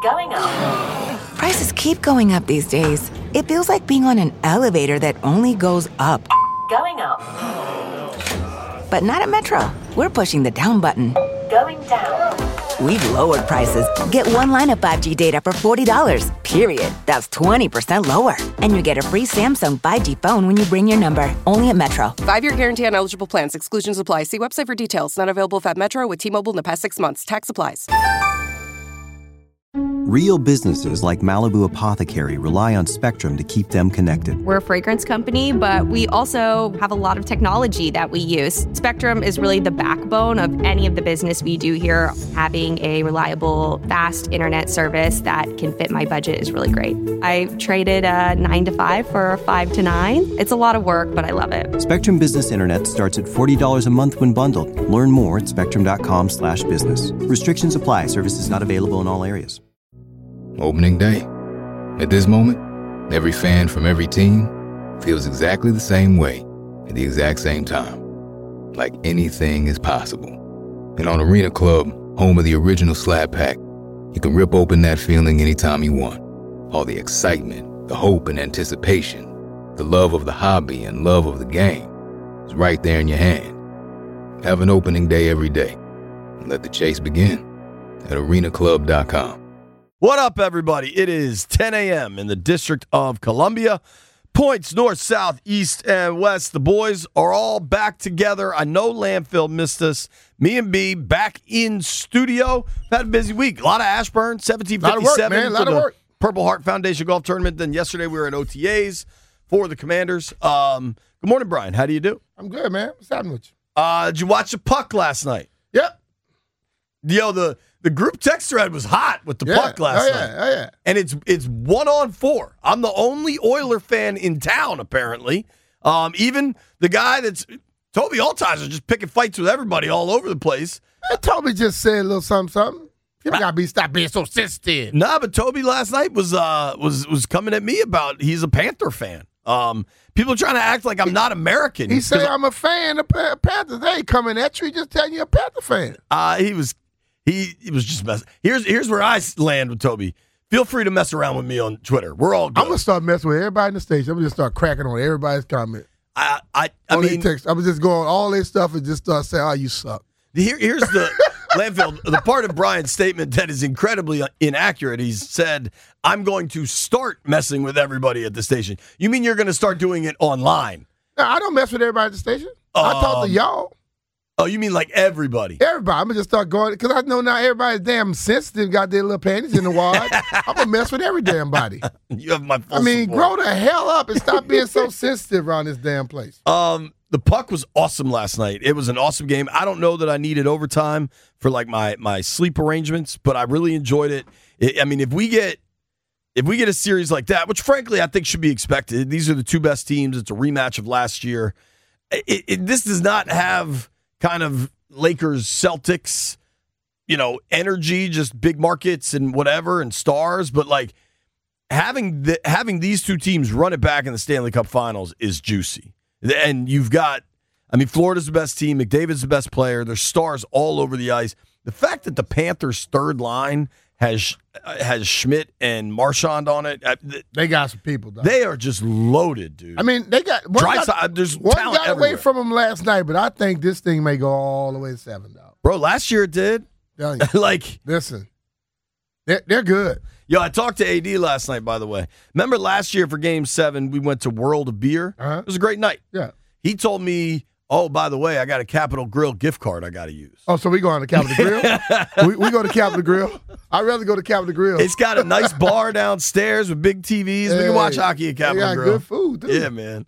Going up. Prices keep going up these days. It feels like being on an elevator that only goes up. Going up. But not at Metro. We're pushing the down button. Going down. We've lowered prices. Get one line of 5G data for $40, period. That's 20% lower. And you get a free Samsung 5G phone when you bring your number. Only at Metro. 5-year guarantee on eligible plans. Exclusions apply. See website for details. Not available if at Metro with T-Mobile in the past 6 months. Tax applies. Real businesses like Malibu Apothecary rely on Spectrum to keep them connected. We're a fragrance company, but we also have a lot of technology that we use. Spectrum is really the backbone of any of the business we do here. Having a reliable, fast internet service that can fit my budget is really great. I traded a 9 to 5 for a 5 to 9. It's a lot of work, but I love it. Spectrum Business Internet starts at $40 a month when bundled. Learn more at spectrum.com/business. Restrictions apply. Services not available in all areas. Opening day. At this moment, every fan from every team feels exactly the same way at the exact same time. Like anything is possible. And on Arena Club, home of the original Slab Pack, you can rip open that feeling anytime you want. All the excitement, the hope and anticipation, the love of the hobby and love of the game is right there in your hand. Have an opening day every day. And let the chase begin at arenaclub.com. What up, everybody? It is 10 a.m. in the District of Columbia. Points north, south, east, and west. The boys are all back together. I know Landfill missed us. Me and B back in studio. Had a busy week. A lot of Ashburn, 1757 for the Purple Heart Foundation Golf Tournament. Then yesterday we were at OTAs for the Commanders. Good morning, Brian. How do you do? I'm good, man. What's happening with you? Did you watch the puck last night? Yep. Yo, the group text thread was hot with the puck last night. Oh, yeah. And it's 1-on-4. I'm the only Oiler fan in town, apparently. Even the guy that's Toby Altizer just picking fights with everybody all over the place. Toby just said a little something. You gotta stop being so sensitive. Nah, but Toby last night was coming at me about he's a Panther fan. People are trying to act like I'm not American. He said I'm a fan of Panthers. They ain't coming at you. He just telling you a Panther fan. He was just messing. Here's where I land with Toby. Feel free to mess around with me on Twitter. We're all good. I'm gonna start messing with everybody in the station. I'm gonna just start cracking on everybody's comment. I mean, text. I'm just going all this stuff and just start saying, "Oh, you suck." Here's the Landfill. The part of Brian's statement that is incredibly inaccurate. He said, "I'm going to start messing with everybody at the station." You mean you're going to start doing it online? No, I don't mess with everybody at the station. I talk to y'all. Oh, you mean like everybody? Everybody. I'm going to just start going, because I know now everybody's damn sensitive, got their little panties in the wad. I'm going to mess with every damn body. You have my full support. Grow the hell up and stop being so sensitive around this damn place. The puck was awesome last night. It was an awesome game. I don't know that I needed overtime for like my sleep arrangements, but I really enjoyed it. I mean, if we get a series like that, which frankly I think should be expected, these are the two best teams. It's a rematch of last year. This does not have kind of Lakers, Celtics, energy, just big markets and whatever and stars. But like having these two teams run it back in the Stanley Cup Finals is juicy. And you've got, Florida's the best team. McDavid's the best player. There's stars all over the ice. The fact that the Panthers' third line has Schmidt and Marchand on it. They got some people, though. They are just loaded, dude. They got there's one talent got everywhere. away from them last night, but I think this thing may go all the way to 7, though. Bro, last year it did. Listen, they're good. Yo, I talked to AD last night, by the way. Remember last year for Game 7, we went to World of Beer? Uh-huh. It was a great night. Yeah. He told me, oh, by the way, I got a Capital Grill gift card I got to use. Oh, so we going to Capital Grill? we go to Capital Grill? I'd rather go to Capital Grill. It's got a nice bar downstairs with big TVs. We can watch hockey at Capital Grill. Good food, too. Yeah, man.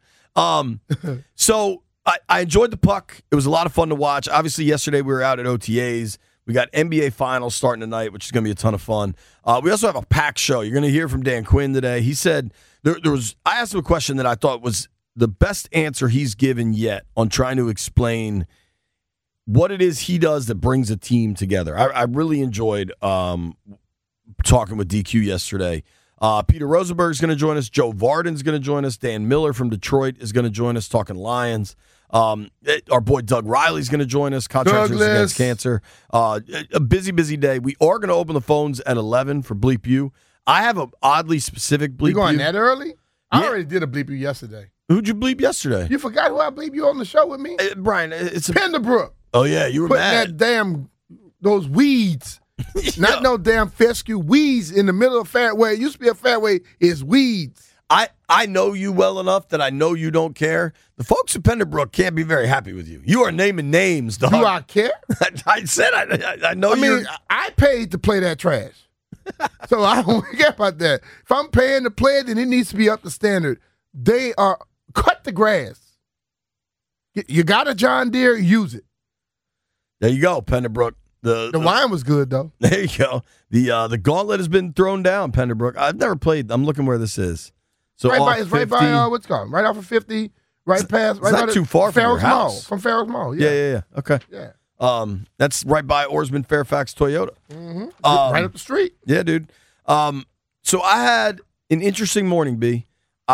So I enjoyed the puck. It was a lot of fun to watch. Obviously, yesterday we were out at OTAs. We got NBA Finals starting tonight, which is going to be a ton of fun. We also have a packed show. You're going to hear from Dan Quinn today. He said there was. I asked him a question that I thought was the best answer he's given yet on trying to explain what it is he does that brings a team together. I really enjoyed talking with DQ yesterday. Peter Rosenberg is going to join us. Joe Varden's going to join us. Dan Miller from Detroit is going to join us talking Lions. Our boy Doug Riley's going to join us. Contractors Against Cancer. A busy day. We are going to open the phones at 11 for Bleep You. I have an oddly specific Bleep You. You going that early? I Yeah. already did a Bleep You yesterday. Who'd you bleep yesterday? You forgot who I Bleep You on the show with me? Brian, it's a... Penderbrook. Oh, yeah, you were Putting mad. that those weeds. Not no damn fescue. Weeds in the middle of fairway. It used to be a fairway. It's weeds. I know you well enough that I know you don't care. The folks at Penderbrook can't be very happy with you. You are naming names, dog. Do I care? I said I know you. I mean, I paid to play that trash. So I don't care about that. If I'm paying to play it, then it needs to be up to standard. They are cut the grass. You got a John Deere, use it. There you go, Penderbrook. The wine was good though. There you go. The gauntlet has been thrown down, Penderbrook. I've never played. I'm looking where this is. So it's right by what's it called? Right off of 50, right past. It's not too far from your Farrell's Mall. house. From Farrell's Mall. Yeah. Yeah. Okay. Yeah. That's right by Oarsman Fairfax Toyota. Mm-hmm. Right up the street. Yeah, dude. So I had an interesting morning, B.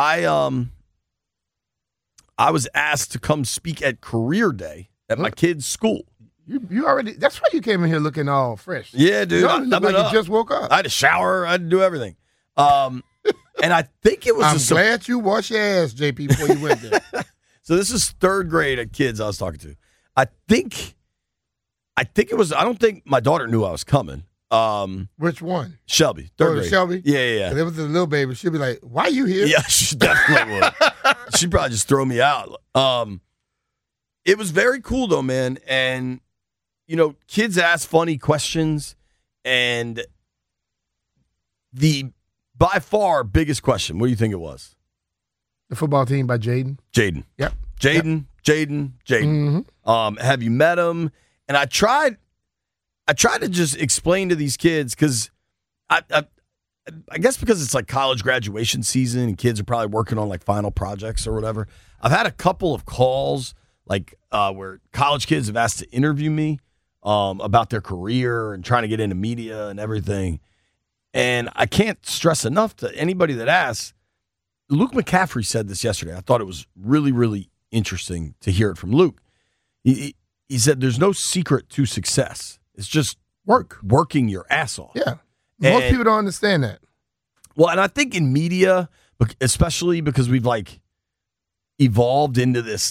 I was asked to come speak at Career Day at my kid's school. You already. That's why you came in here looking all fresh. Yeah, dude. You look like you just woke up. I had to shower. I had to do everything. And I think it was. I'm glad you washed your ass, JP, before you went there. So this is third grade at kids I was talking to. I think it was. I don't think my daughter knew I was coming. Which one? Shelby. Third grade. Shelby? Yeah. If it was a little baby, she'd be like, why are you here? Yeah, she definitely would. She'd probably just throw me out. It was very cool, though, man. And, kids ask funny questions. And the, by far, biggest question, what do you think it was? The football team by Jaden. Jaden. Yep. Jaden. Mm-hmm. Have you met him? And I tried to just explain to these kids because I guess because it's like college graduation season and kids are probably working on like final projects or whatever. I've had a couple of calls where college kids have asked to interview me about their career and trying to get into media and everything. And I can't stress enough to anybody that asks. Luke McCaffrey said this yesterday. I thought it was really, really interesting to hear it from Luke. He said there's no secret to success. It's just working your ass off. Yeah. Most people don't understand that. Well, and I think in media, especially because we've like evolved into this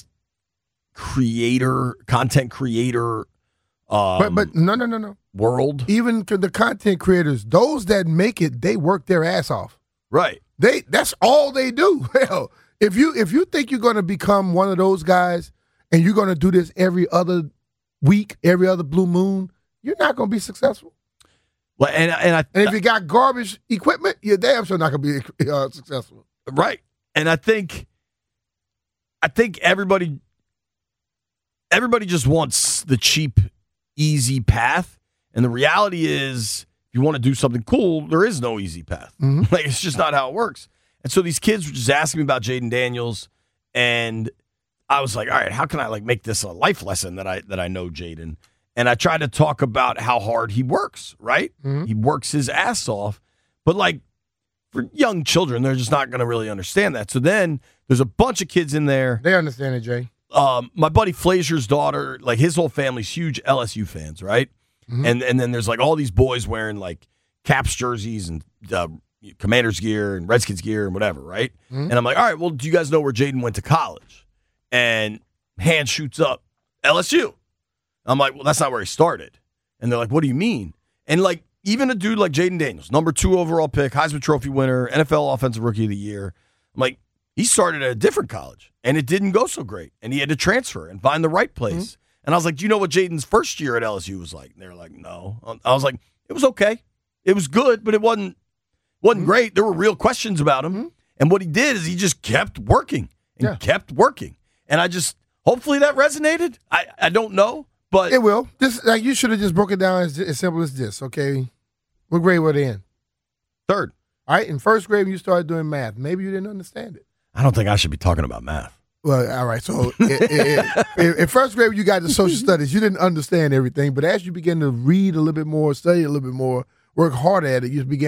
content creator but no. world. Even to the content creators, those that make it, they work their ass off. Right. That's all they do. Hell, if you think you're going to become one of those guys and you're going to do this every other week, every other blue moon, you're not going to be successful. Well, and if you got garbage equipment, you're damn sure not going to be successful. Right. And I think everybody just wants the cheap, easy path. And the reality is, if you want to do something cool, there is no easy path. Mm-hmm. Like, it's just not how it works. And so these kids were just asking me about Jaden Daniels, and I was like, all right, how can I like make this a life lesson that I know Jaden? And I tried to talk about how hard he works, right? Mm-hmm. He works his ass off. But like for young children, they're just not going to really understand that. So then there's a bunch of kids in there. They understand it, Jay. My buddy Flazier's daughter, like his whole family's huge LSU fans, right? Mm-hmm. And then there's like all these boys wearing like Caps jerseys and Commanders gear and Redskins gear and whatever, right? Mm-hmm. And I'm like, all right, well, do you guys know where Jaden went to college? And hand shoots up, LSU. I'm like, well, that's not where he started. And they're like, what do you mean? And like, even a dude like Jaden Daniels, number 2 overall pick, Heisman Trophy winner, NFL Offensive Rookie of the Year. I'm like, he started at a different college, and it didn't go so great. And he had to transfer and find the right place. Mm-hmm. And I was like, do you know what Jaden's first year at LSU was like? And they were like, no. I was like, it was okay. It was good, but it wasn't great. There were real questions about him. Mm-hmm. And what he did is he just kept working and kept working. And hopefully that resonated. I don't know. But it will. This like you should have just broke it down as simple as this, okay? What grade were they in? 3rd. All right, in 1st grade when you started doing math, maybe you didn't understand it. I don't think I should be talking about math. Well, all right, so in 1st grade when you got to social studies, you didn't understand everything, but as you begin to read a little bit more, study a little bit more, work hard at it, you begin to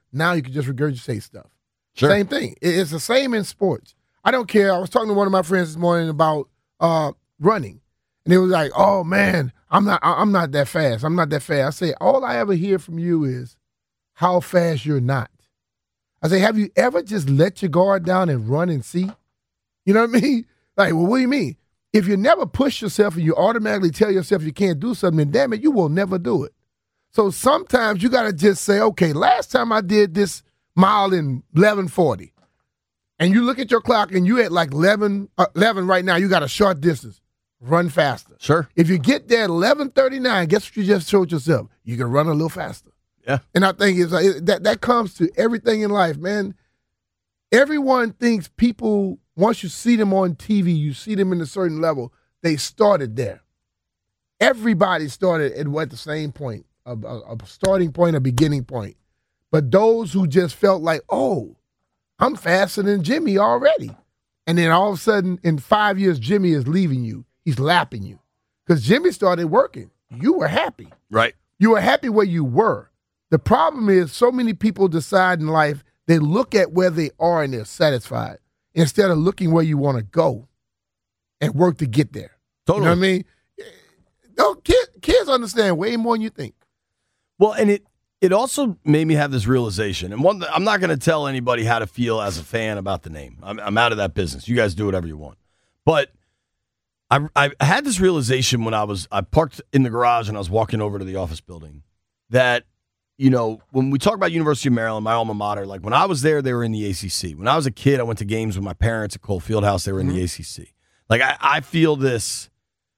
Now you can just regurgitate stuff. Sure. Same thing. It's the same in sports. I don't care. I was talking to one of my friends this morning about running, and it was like, "Oh man, I'm not that fast. I'm not that fast." I say, all I ever hear from you is how fast you're not. I say, have you ever just let your guard down and run and see? You know what I mean? Like, well, what do you mean? If you never push yourself and you automatically tell yourself you can't do something, then damn it, you will never do it. So sometimes you got to just say, okay, last time I did this mile in 11:40, and you look at your clock and you at like 11 right now, you got a short distance. Run faster. Sure. If you get there at 11:39, guess what you just showed yourself? You can run a little faster. Yeah. And I think it's like, that comes to everything in life, man. Everyone thinks people, once you see them on TV, you see them in a certain level, they started there. Everybody started at the same point, a starting point, a beginning point. But those who just felt like, oh, I'm faster than Jimmy already. And then all of a sudden, in 5 years, Jimmy is leaving you. He's lapping you. Because Jimmy started working. You were happy. Right. You were happy where you were. The problem is so many people decide in life, they look at where they are and they're satisfied instead of looking where you want to go and work to get there. Totally. You know what I mean? No, kids understand way more than you think. Well, and it also made me have this realization. And one, I'm not going to tell anybody how to feel as a fan about the name. I'm out of that business. You guys do whatever you want. But I had this realization when I parked in the garage and I was walking over to the office building that, you know, when we talk about University of Maryland, my alma mater, like when I was there, they were in the ACC. When I was a kid, I went to games with my parents at Cole Fieldhouse. They were in the ACC. Like I feel this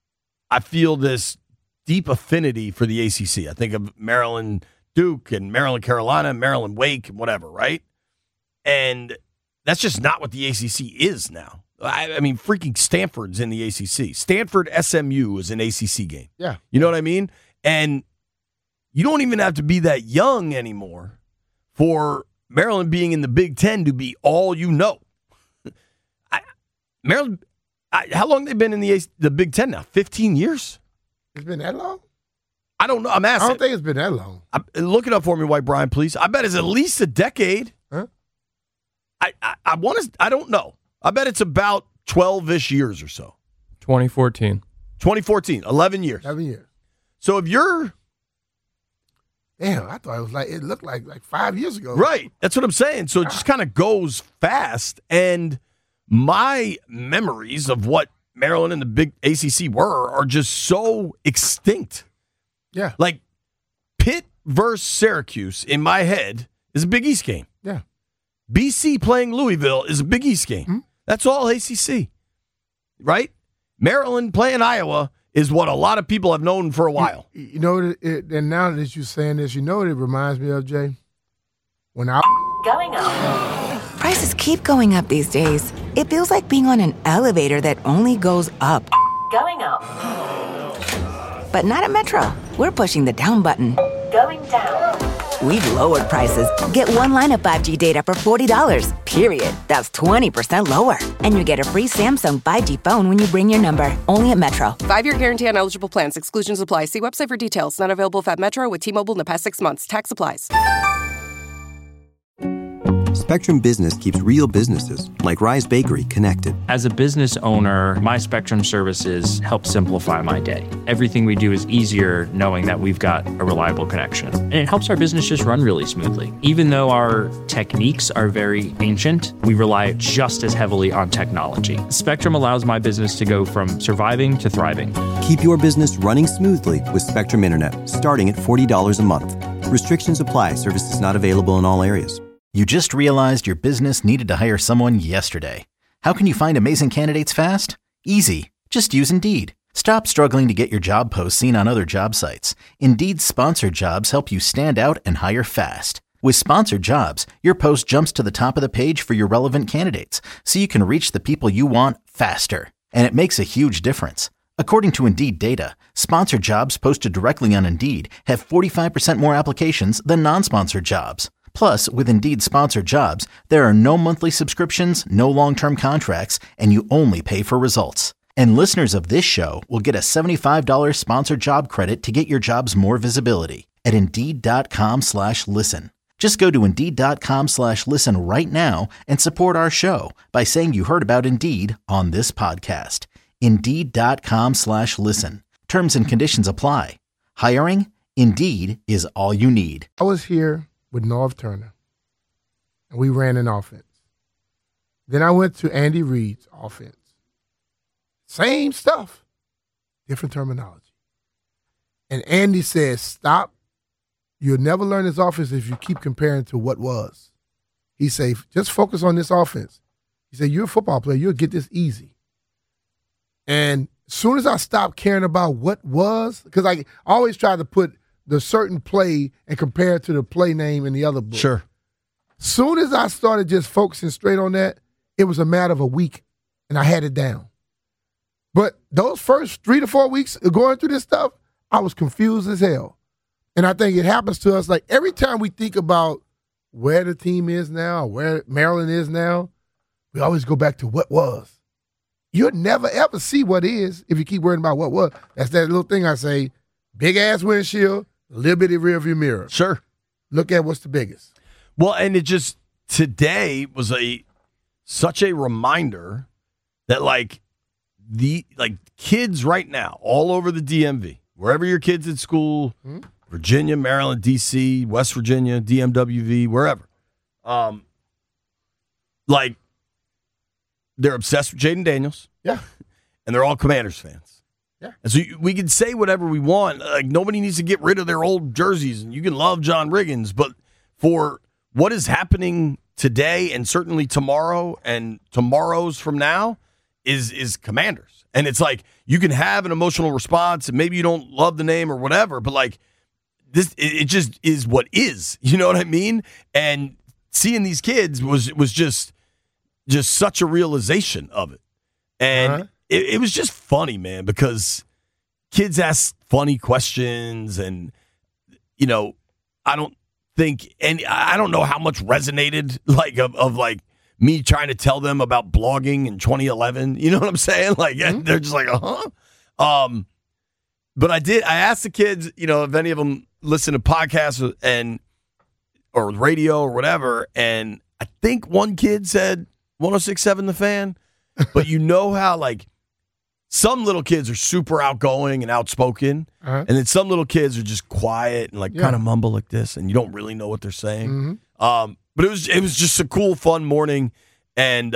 deep affinity for the ACC. I think of Maryland Duke and Maryland Carolina, Maryland Wake, whatever, right? And that's just not what the ACC is now. I mean, freaking Stanford's in the ACC. Stanford SMU is an ACC game. Yeah. You know what I mean? And you don't even have to be that young anymore for Maryland being in the Big Ten to be all you know. Maryland, how long have they been in the Big Ten now? 15 years? It's been that long? I don't know. I'm asking. I don't think it's been that long. Look it up for me, White Brian, please. I bet it's at least a decade. Huh? I don't know. I bet it's about 12-ish years or so. 2014. 2014, 11 years. 11 years. So if you're... Damn, I thought it looked like 5 years ago. Right. That's what I'm saying. So it just kind of goes fast. And my memories of what Maryland and the big ACC were are just so extinct. Yeah. Like Pitt versus Syracuse in my head is a Big East game. Yeah. BC playing Louisville is a Big East game. Mm-hmm. That's all ACC. Right? Maryland playing Iowa is what a lot of people have known for a while. You know, and now that you're saying this, you know what it reminds me of, Jay? When I... Going up. Prices keep going up these days. It feels like being on an elevator that only goes up. Going up. But not at Metro. We're pushing the down button. Going down. We've lowered prices. Get one line of 5G data for $40, period. That's 20% lower. And you get a free Samsung 5G phone when you bring your number. Only at Metro. 5-year guarantee on eligible plans. Exclusions apply. See website for details. Not available at Metro with T-Mobile in the past 6 months. Tax applies. Spectrum Business keeps real businesses, like Rise Bakery, connected. As a business owner, my Spectrum services help simplify my day. Everything we do is easier knowing that we've got a reliable connection. And it helps our business just run really smoothly. Even though our techniques are very ancient, we rely just as heavily on technology. Spectrum allows my business to go from surviving to thriving. Keep your business running smoothly with Spectrum Internet, starting at $40 a month. Restrictions apply. Services not available in all areas. You just realized your business needed to hire someone yesterday. How can you find amazing candidates fast? Easy. Just use Indeed. Stop struggling to get your job posts seen on other job sites. Indeed's sponsored jobs help you stand out and hire fast. With sponsored jobs, your post jumps to the top of the page for your relevant candidates, so you can reach the people you want faster. And it makes a huge difference. According to Indeed data, sponsored jobs posted directly on Indeed have 45% more applications than non-sponsored jobs. Plus, with Indeed sponsored jobs, there are no monthly subscriptions, no long-term contracts, and you only pay for results. And listeners of this show will get a $75 sponsored job credit to get your jobs more visibility at Indeed.com/listen. Just go to Indeed.com/listen right now and support our show by saying you heard about Indeed on this podcast. Indeed.com/listen. Terms and conditions apply. Hiring? Indeed is all you need. I was here with Norv Turner, and we ran an offense. Then I went to Andy Reid's offense. Same stuff, different terminology. And Andy says, stop. You'll never learn this offense if you keep comparing to what was. He said, just focus on this offense. He said, you're a football player. You'll get this easy. And as soon as I stopped caring about what was, because I always try to put the certain play and compare it to the play name in the other book. Sure. Soon as I started just focusing straight on that, it was a matter of a week, and I had it down. But those first 3 to 4 weeks of going through this stuff, I was confused as hell. And I think it happens to us like every time we think about where the team is now, where Maryland is now, we always go back to what was. You'll never, ever see what is if you keep worrying about what was. That's that little thing I say, big-ass windshield, little bitty rearview mirror. Sure. Look at what's the biggest. Well, and it just, today was such a reminder that kids right now, all over the DMV, wherever your kid's at school, Virginia, Maryland, D.C., West Virginia, DMWV, wherever, they're obsessed with Jaden Daniels. Yeah. And they're all Commanders fans. Yeah. And so we can say whatever we want. Like, nobody needs to get rid of their old jerseys, and you can love John Riggins, but for what is happening today and certainly tomorrow and tomorrows from now is Commanders. And it's like you can have an emotional response and maybe you don't love the name or whatever, but like this, it just is what is. You know what I mean? And seeing these kids was just such a realization of it. And it was just funny, man, because kids ask funny questions and, you know, I don't know how much resonated of me trying to tell them about blogging in 2011. You know what I'm saying? Like, they're just like, but I asked the kids, you know, if any of them listen to podcasts or radio or whatever. And I think one kid said 106.7 The Fan, but you know how like some little kids are super outgoing and outspoken, and then some little kids are just quiet and kind of mumble like this, and you don't really know what they're saying. But it was just a cool, fun morning, and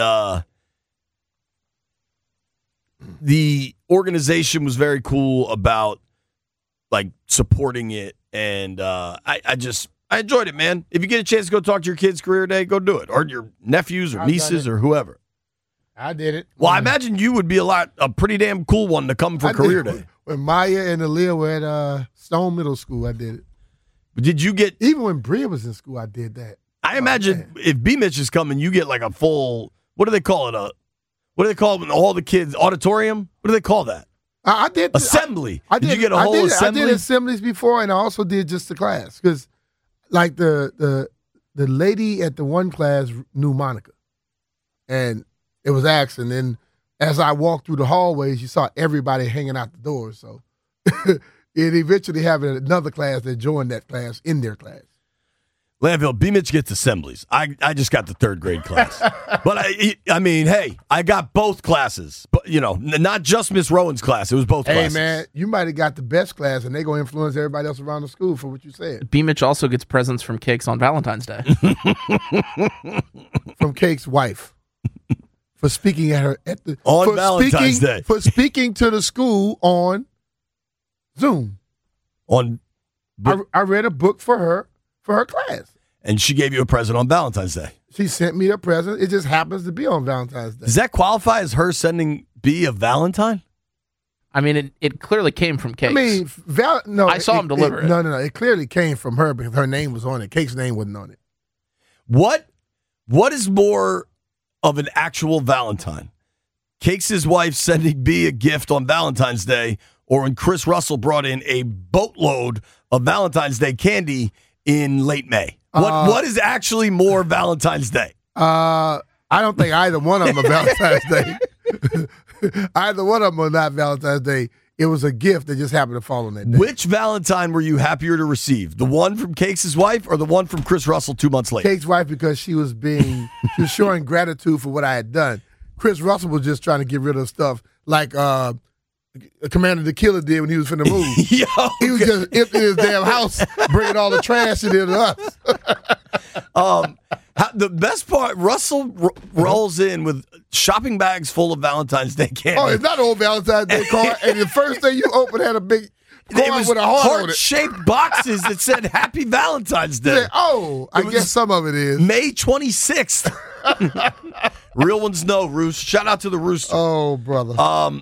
the organization was very cool about like supporting it, and I enjoyed it, man. If you get a chance to go talk to your kids' career day, go do it, or your nephews or nieces or whoever. I did it. Well, I imagine you would be a pretty damn cool one to come for career day. When Maya and Aaliyah were at Stone Middle School, I did it. But did you get... Even when Bria was in school, I did that. I imagine if B-Mitch is coming, you get like a full... What do they call it? What do they call it when all the kids... Auditorium? What do they call that? I did... Assembly. Did you get a whole assembly? I did assemblies before, and I also did just the class. Because like the lady at the one class knew Monica. And... it was asked, and then as I walked through the hallways, you saw everybody hanging out the doors. So it eventually having another class that joined that class in their class. Landville, B-Mitch gets assemblies. I just got the third grade class. But I mean, hey, I got both classes. But, you know, not just Miss Rowan's class. It was both classes. Hey, man, you might have got the best class, and they're going to influence everybody else around the school for what you said. B-Mitch also gets presents from Cake's on Valentine's Day. From Cake's wife. For speaking on Valentine's Day. For speaking to the school on Zoom. I read a book for her class. And she gave you a present on Valentine's Day. She sent me a present. It just happens to be on Valentine's Day. Does that qualify as her sending B a Valentine? I mean, it clearly came from Cakes. I mean, no. I saw him deliver it. No. It clearly came from her because her name was on it. Cake's name wasn't on it. What is more of an actual Valentine? Cakes' wife sending B a gift on Valentine's Day, or when Chris Russell brought in a boatload of Valentine's Day candy in late May? What is actually more Valentine's Day? I don't think either one of them are Valentine's Day. Either one of them are not Valentine's Day. It was a gift that just happened to fall on that day. Which Valentine were you happier to receive? The one from Cakes' wife or the one from Chris Russell 2 months later? Cakes' wife, because she was showing gratitude for what I had done. Chris Russell was just trying to get rid of stuff like Commander the Killer did when he was finna move. Yo, he was just emptying his damn house, bringing all the trash in to us. The best part, Russell rolls in with shopping bags full of Valentine's Day candy. Oh, it's not an old Valentine's Day card. And the first thing you open had a big card with a heart on it. Heart-shaped boxes that said Happy Valentine's Day. Said, I guess some of it is. May 26th. Real ones know, Roost. Shout out to the Rooster. Oh, brother.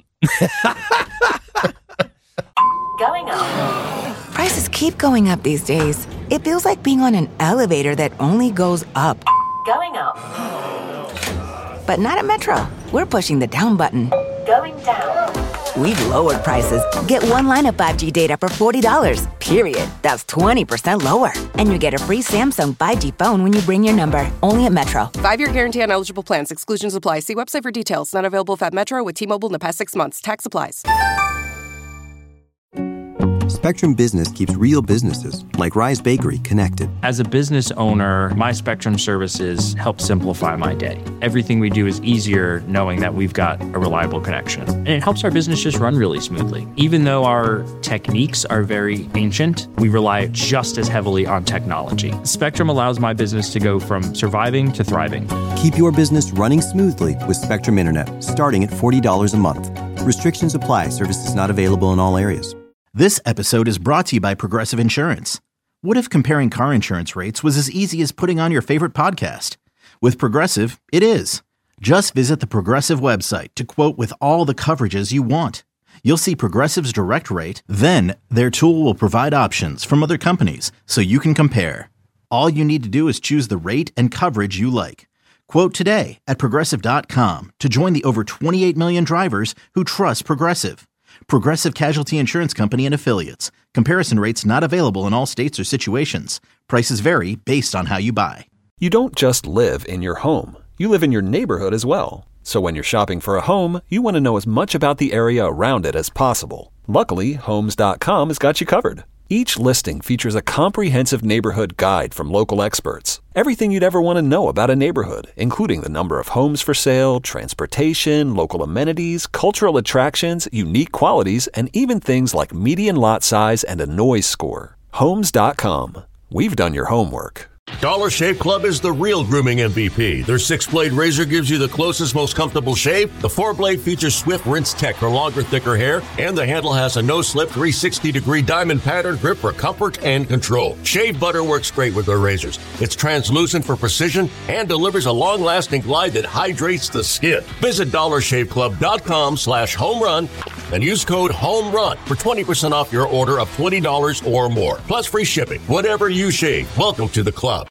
Going up. Prices keep going up these days. It feels like being on an elevator that only goes up. Going up. But not at Metro. We're pushing the down button. Going down. We've lowered prices. Get one line of 5G data for $40, period. That's 20% lower. And you get a free Samsung 5G phone when you bring your number. Only at Metro. 5-year guarantee on eligible plans. Exclusions apply. See website for details. Not available if at Metro with T-Mobile in the past 6 months. Tax applies. Spectrum Business keeps real businesses, like Rise Bakery, connected. As a business owner, my Spectrum services help simplify my day. Everything we do is easier knowing that we've got a reliable connection. And it helps our business just run really smoothly. Even though our techniques are very ancient, we rely just as heavily on technology. Spectrum allows my business to go from surviving to thriving. Keep your business running smoothly with Spectrum Internet, starting at $40 a month. Restrictions apply. Services not available in all areas. This episode is brought to you by Progressive Insurance. What if comparing car insurance rates was as easy as putting on your favorite podcast? With Progressive, it is. Just visit the Progressive website to quote with all the coverages you want. You'll see Progressive's direct rate, then their tool will provide options from other companies so you can compare. All you need to do is choose the rate and coverage you like. Quote today at Progressive.com to join the over 28 million drivers who trust Progressive. Progressive Casualty Insurance Company and Affiliates. Comparison rates not available in all states or situations. Prices vary based on how you buy. You don't just live in your home. You live in your neighborhood as well. So when you're shopping for a home, you want to know as much about the area around it as possible. Luckily, Homes.com has got you covered. Each listing features a comprehensive neighborhood guide from local experts. Everything you'd ever want to know about a neighborhood, including the number of homes for sale, transportation, local amenities, cultural attractions, unique qualities, and even things like median lot size and a noise score. Homes.com. We've done your homework. Dollar Shave Club is the real grooming MVP. Their 6-blade razor gives you the closest, most comfortable shave. The 4-blade features swift rinse tech for longer, thicker hair. And the handle has a no-slip 360-degree diamond pattern grip for comfort and control. Shave butter works great with their razors. It's translucent for precision and delivers a long-lasting glide that hydrates the skin. Visit DollarShaveClub.com/homerun and use code HOMERUN for 20% off your order of $20 or more. Plus free shipping. Whatever you shave, welcome to the club.